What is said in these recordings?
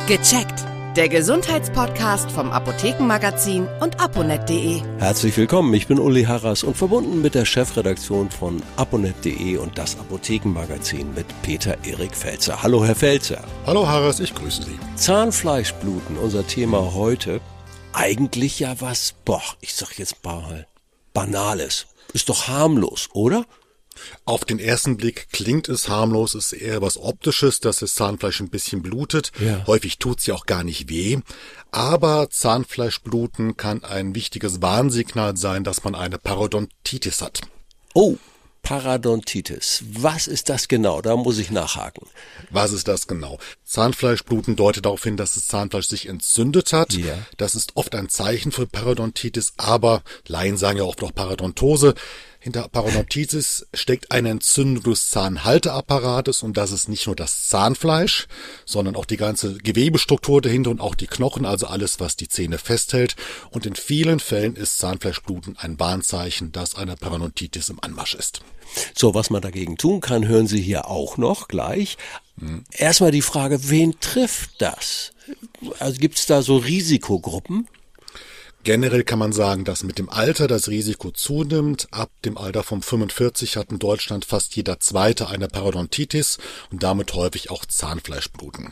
Gecheckt. Der Gesundheitspodcast vom Apothekenmagazin und aponet.de. Herzlich willkommen, ich bin Uli Harras und verbunden mit der Chefredaktion von aponet.de und das Apothekenmagazin mit Peter-Erik Felzer. Hallo Herr Felzer. Hallo Harras, ich grüße Sie. Zahnfleischbluten, unser Thema heute. Eigentlich ja was, ich sag jetzt mal, Banales. Ist doch harmlos, oder? Auf den ersten Blick klingt es harmlos, ist eher was Optisches, dass das Zahnfleisch ein bisschen blutet. Ja. Häufig tut's ja auch gar nicht weh. Aber Zahnfleischbluten kann ein wichtiges Warnsignal sein, dass man eine Parodontitis hat. Oh, Parodontitis. Was ist das genau? Da muss ich nachhaken. Was ist das genau? Zahnfleischbluten deutet darauf hin, dass das Zahnfleisch sich entzündet hat. Ja. Das ist oft ein Zeichen für Parodontitis, aber Laien sagen ja oft auch Parodontose. Hinter Parodontitis steckt eine Entzündung des Zahnhalteapparates und das ist nicht nur das Zahnfleisch, sondern auch die ganze Gewebestruktur dahinter und auch die Knochen, also alles, was die Zähne festhält. Und in vielen Fällen ist Zahnfleischbluten ein Warnzeichen, dass eine Parodontitis im Anmarsch ist. So, was man dagegen tun kann, hören Sie hier auch noch gleich. Erstmal die Frage, wen trifft das? Also gibt es da so Risikogruppen? Generell kann man sagen, dass mit dem Alter das Risiko zunimmt. Ab dem Alter von 45 hat in Deutschland fast jeder Zweite eine Parodontitis und damit häufig auch Zahnfleischbluten.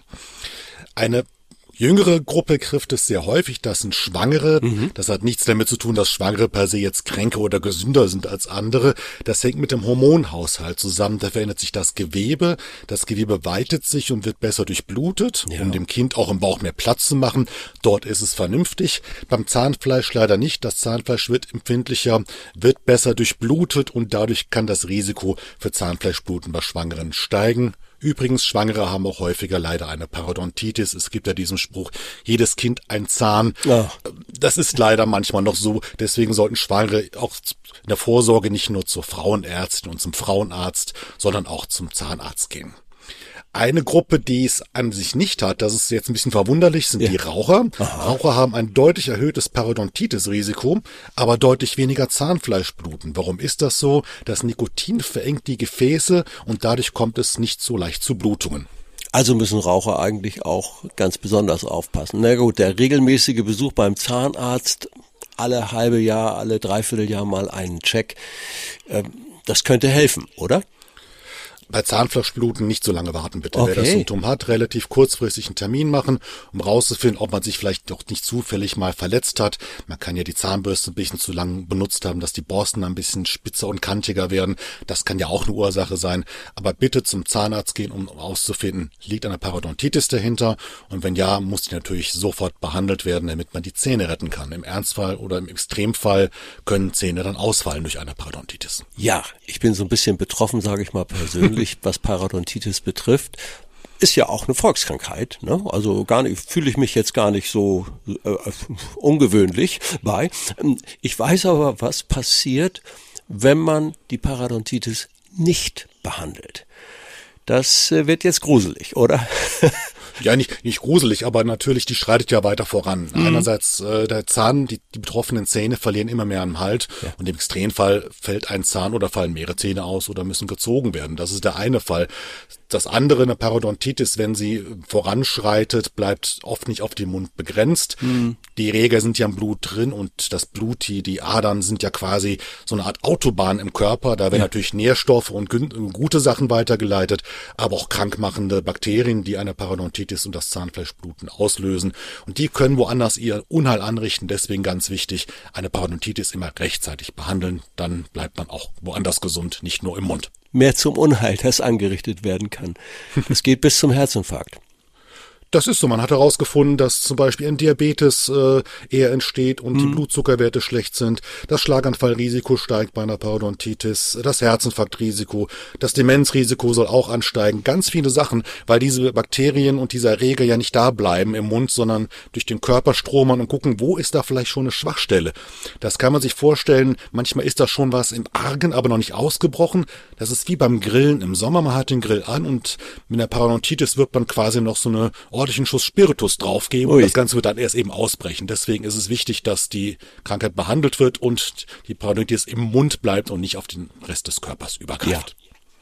Eine jüngere Gruppe trifft es sehr häufig, das sind Schwangere. Das hat nichts damit zu tun, dass Schwangere per se jetzt kränker oder gesünder sind als andere. Das hängt mit dem Hormonhaushalt zusammen. Da verändert sich das Gewebe. Das Gewebe weitet sich und wird besser durchblutet, um dem Kind auch im Bauch mehr Platz zu machen. Dort ist es vernünftig. Beim Zahnfleisch leider nicht. Das Zahnfleisch wird empfindlicher, wird besser durchblutet und dadurch kann das Risiko für Zahnfleischbluten bei Schwangeren steigen. Übrigens, Schwangere haben auch häufiger leider eine Parodontitis. Es gibt ja diesen Spruch, jedes Kind ein Zahn. Ja. Das ist leider manchmal noch so. Deswegen sollten Schwangere auch in der Vorsorge nicht nur zur Frauenärztin und zum Frauenarzt, sondern auch zum Zahnarzt gehen. Eine Gruppe, die es an sich nicht hat, das ist jetzt ein bisschen verwunderlich, sind die Raucher. Aha. Raucher haben ein deutlich erhöhtes Parodontitis-Risiko, aber deutlich weniger Zahnfleischbluten. Warum ist das so? Das Nikotin verengt die Gefäße und dadurch kommt es nicht so leicht zu Blutungen. Also müssen Raucher eigentlich auch ganz besonders aufpassen. Na gut, der regelmäßige Besuch beim Zahnarzt, alle halbe Jahr, alle Dreivierteljahr mal einen Check, das könnte helfen, oder? Bei Zahnfleischbluten nicht so lange warten, bitte. Okay. Wer das Symptom hat, relativ kurzfristig einen Termin machen, um rauszufinden, ob man sich vielleicht doch nicht zufällig mal verletzt hat. Man kann ja die Zahnbürste ein bisschen zu lang benutzt haben, dass die Borsten ein bisschen spitzer und kantiger werden. Das kann ja auch eine Ursache sein. Aber bitte zum Zahnarzt gehen, um rauszufinden, liegt eine Parodontitis dahinter? Und wenn ja, muss die natürlich sofort behandelt werden, damit man die Zähne retten kann. Im Ernstfall oder im Extremfall können Zähne dann ausfallen durch eine Parodontitis. Ja, ich bin so ein bisschen betroffen, sage ich mal persönlich. Was Parodontitis betrifft, ist ja auch eine Volkskrankheit, ne? Also fühle ich mich jetzt gar nicht so ungewöhnlich bei. Ich weiß aber, was passiert, wenn man die Parodontitis nicht behandelt. Das wird jetzt gruselig, oder? Ja, nicht gruselig, aber natürlich, die schreitet ja weiter voran. Einerseits der Zahn, die betroffenen Zähne verlieren immer mehr an Halt und im Extremfall fällt ein Zahn oder fallen mehrere Zähne aus oder müssen gezogen werden. Das ist der eine Fall. Das andere, eine Parodontitis, wenn sie voranschreitet, bleibt oft nicht auf den Mund begrenzt. Die Erreger sind ja im Blut drin und das Blut, die Adern sind ja quasi so eine Art Autobahn im Körper. Da werden natürlich Nährstoffe und gute Sachen weitergeleitet, aber auch krankmachende Bakterien, die eine Parodontitis und das Zahnfleischbluten auslösen. Und die können woanders ihr Unheil anrichten. Deswegen ganz wichtig, eine Parodontitis immer rechtzeitig behandeln. Dann bleibt man auch woanders gesund, nicht nur im Mund. Mehr zum Unheil, das angerichtet werden kann. Es geht bis zum Herzinfarkt. Das ist so. Man hat herausgefunden, dass zum Beispiel ein Diabetes eher entsteht und die Blutzuckerwerte schlecht sind. Das Schlaganfallrisiko steigt bei einer Parodontitis. Das Herzinfarktrisiko, das Demenzrisiko soll auch ansteigen. Ganz viele Sachen, weil diese Bakterien und diese Erreger ja nicht da bleiben im Mund, sondern durch den Körper stromern und gucken, wo ist da vielleicht schon eine Schwachstelle. Das kann man sich vorstellen. Manchmal ist da schon was im Argen, aber noch nicht ausgebrochen. Das ist wie beim Grillen im Sommer. Man hat den Grill an und mit einer Parodontitis wird man quasi noch so eine ordentlichen Schuss Spiritus draufgeben und das Ganze wird dann erst eben ausbrechen. Deswegen ist es wichtig, dass die Krankheit behandelt wird und die Parodontitis im Mund bleibt und nicht auf den Rest des Körpers übergreift.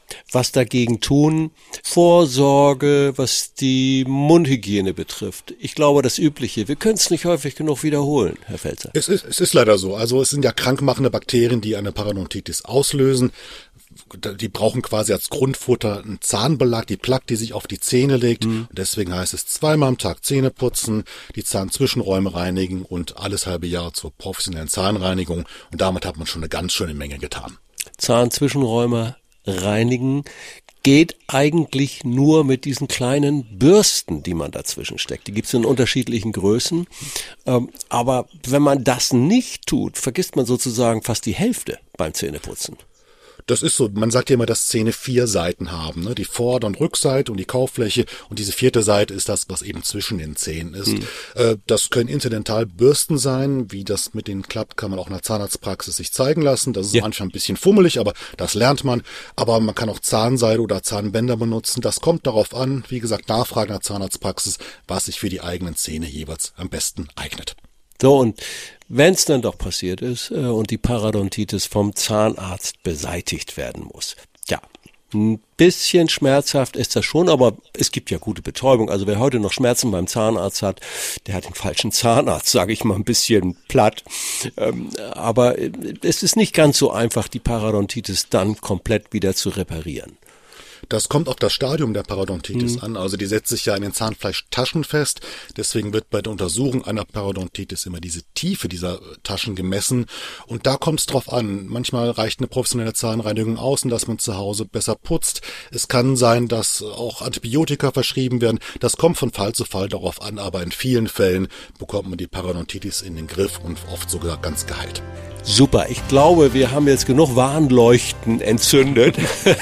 was dagegen tun. Vorsorge, was die Mundhygiene betrifft. Ich glaube, das Übliche. Wir können es nicht häufig genug wiederholen, Herr Felzer. Es ist leider so. Also es sind ja krankmachende Bakterien, die eine Parodontitis auslösen. Die brauchen quasi als Grundfutter einen Zahnbelag, die Plaque, die sich auf die Zähne legt. Und deswegen heißt es 2-mal am Tag Zähne putzen, die Zahnzwischenräume reinigen und alles halbe Jahr zur professionellen Zahnreinigung. Und damit hat man schon eine ganz schöne Menge getan. Zahnzwischenräume reinigen geht eigentlich nur mit diesen kleinen Bürsten, die man dazwischen steckt. Die gibt es in unterschiedlichen Größen. Aber wenn man das nicht tut, vergisst man sozusagen fast die Hälfte beim Zähneputzen. Das ist so, man sagt ja immer, dass Zähne 4 Seiten haben, ne? Die Vorder- und Rückseite und die Kauffläche, und diese 4. Seite ist das, was eben zwischen den Zähnen ist. Das können Interdentalbürsten sein, wie das mit denen klappt, kann man auch in der Zahnarztpraxis sich zeigen lassen. Das ist manchmal ein bisschen fummelig, aber das lernt man. Aber man kann auch Zahnseide oder Zahnbänder benutzen. Das kommt darauf an, wie gesagt, Nachfragen in der Zahnarztpraxis, was sich für die eigenen Zähne jeweils am besten eignet. So, und wenn es dann doch passiert ist und die Parodontitis vom Zahnarzt beseitigt werden muss, ja, ein bisschen schmerzhaft ist das schon, aber es gibt ja gute Betäubung. Also wer heute noch Schmerzen beim Zahnarzt hat, der hat den falschen Zahnarzt, sage ich mal ein bisschen platt. Aber es ist nicht ganz so einfach, die Parodontitis dann komplett wieder zu reparieren. Das kommt auf das Stadium der Parodontitis an. Also die setzt sich ja in den Zahnfleischtaschen fest. Deswegen wird bei der Untersuchung einer Parodontitis immer diese Tiefe dieser Taschen gemessen. Und da kommt es drauf an. Manchmal reicht eine professionelle Zahnreinigung aus, und dass man zu Hause besser putzt. Es kann sein, dass auch Antibiotika verschrieben werden. Das kommt von Fall zu Fall darauf an. Aber in vielen Fällen bekommt man die Parodontitis in den Griff und oft sogar ganz geheilt. Super, ich glaube, wir haben jetzt genug Warnleuchten entzündet.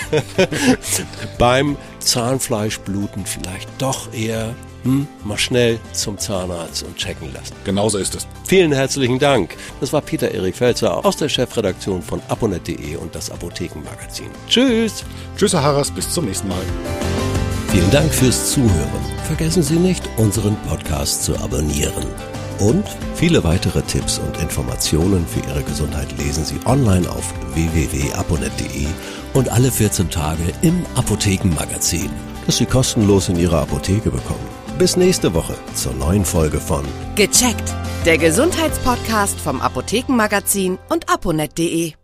Beim Zahnfleischbluten vielleicht doch eher mal schnell zum Zahnarzt und checken lassen. Genauso ist es. Vielen herzlichen Dank. Das war Peter-Erik Felzer aus der Chefredaktion von aponet.de und das Apothekenmagazin. Tschüss. Tschüss, Herr Harras, bis zum nächsten Mal. Vielen Dank fürs Zuhören. Vergessen Sie nicht, unseren Podcast zu abonnieren. Und viele weitere Tipps und Informationen für Ihre Gesundheit lesen Sie online auf www.aponet.de und alle 14 Tage im Apothekenmagazin, das Sie kostenlos in Ihrer Apotheke bekommen. Bis nächste Woche zur neuen Folge von Gecheckt, der Gesundheitspodcast vom Apothekenmagazin und aponet.de.